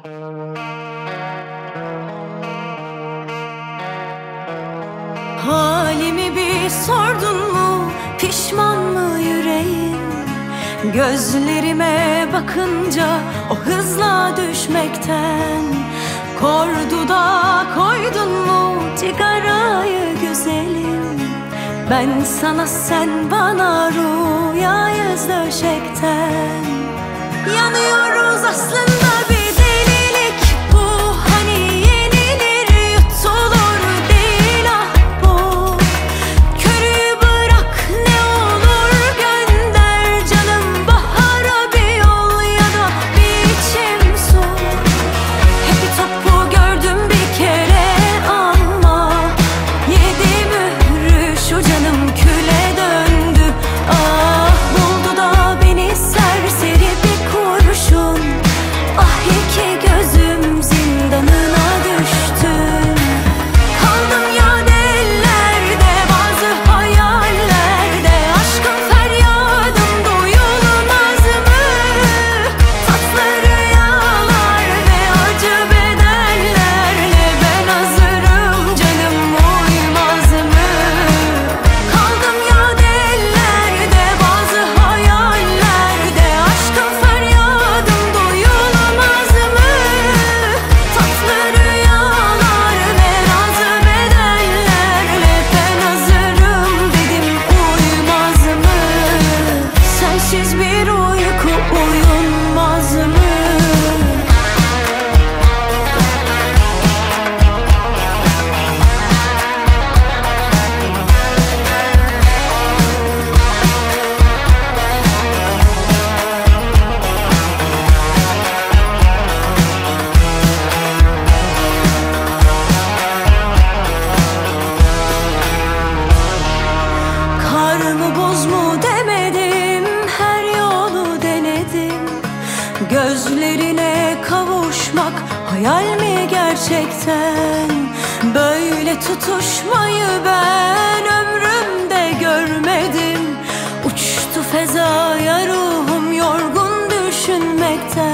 Halimi bir sordun mu, pişman mı yüreğim? Gözlerime bakınca o hızla düşmekten. Korduda koydun mu cigarayı güzelim? Ben sana, sen bana, rüyayız döşekten. Yanıyoruz aslında, bir delilik bu. Hani yenilir yutulur değil ah bu. Körü bırak ne olur gönder canım bahara bir yol ya da bir içim su. Hep bir topu gördüm bir kere ama yedi mührü şu canım küle döndü. Ah buldu da beni serseri bir kurşun. Ah iki gözüm zindanına düştüm. Kaldım yâd ellerde, bazı hayallerde. Aşkın feryadım duyulmaz mı? Tatlı rüyalar ve acı bedellerle ben hazırım canım, uymaz mı? Kaldım yâd ellerde, bazı hayallerde. Aşkın feryadım duyulmaz mı? Tatlı rüyalar ve acı bedellerle ben hazırım dedim, uymaz mı? Sensiz bir uyku uyunmaz mı? Kar mı buz mu demedim, her yolu denedim. Gözlerine kavuşmak hayal mi gerçekten? Böyle tutuşmayı ben ömrümde görmedim. Uçtu fezaya ruhum yorgun düşünmekten.